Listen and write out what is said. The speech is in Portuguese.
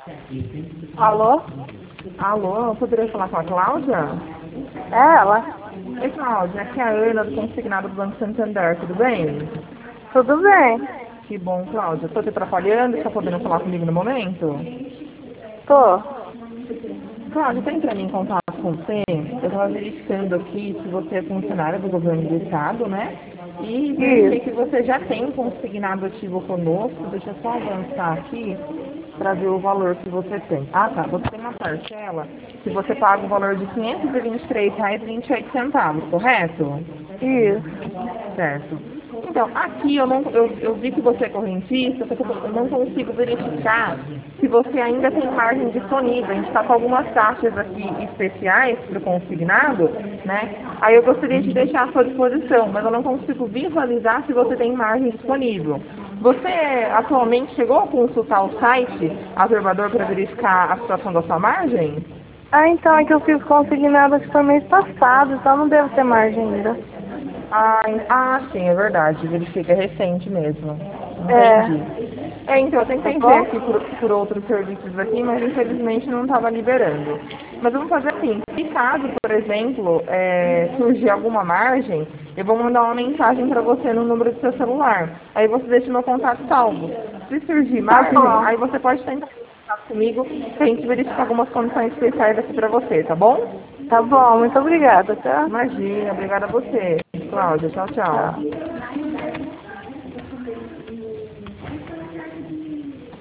Alô? Alô, eu poderia falar com a Cláudia? É ela? Oi, Cláudia, aqui é a Ana do Consignado do Banco Santander, tudo bem? Tudo bem? Que bom, Cláudia. Estou te atrapalhando? Está podendo falar comigo no momento? Tô. Cláudia, estou entrando em contato com você. Eu estava verificando aqui se você é funcionária do governo do estado, né? E verifiquei que Isso. você já tem um consignado ativo conosco. Deixa eu só avançar aqui para ver o valor que você tem. Ah, tá. Você tem uma parcela que você paga o valor de R$ 523,28, correto? Isso. Certo. Então, aqui eu vi que você é correntista, só que eu não consigo verificar se você ainda tem margem disponível. A gente está com algumas taxas aqui especiais para o consignado, né? Aí eu gostaria de deixar à sua disposição, mas eu não consigo visualizar se você tem margem disponível. Você atualmente chegou a consultar o site Averbador para verificar a situação da sua margem? Ah, então é que eu fiz consignado acho que foi mês passado, então não devo ter margem ainda. Sim, é verdade. Verifiquei que é recente mesmo. Entendi. É. Então, eu Tá tentei ver bom? aqui por outros serviços aqui, mas infelizmente não estava liberando. Mas vamos fazer assim, se caso, por exemplo, surgir alguma margem, eu vou mandar uma mensagem para você no número do seu celular. Aí você deixa meu contato salvo. Se surgir Tá margem, bom. aí você pode tentar contato comigo, que a gente verifica algumas condições especiais aqui para você, tá bom? Tá bom, muito obrigada, tá? Imagina, obrigada a você, Cláudia. Tchau, tchau. Tchau.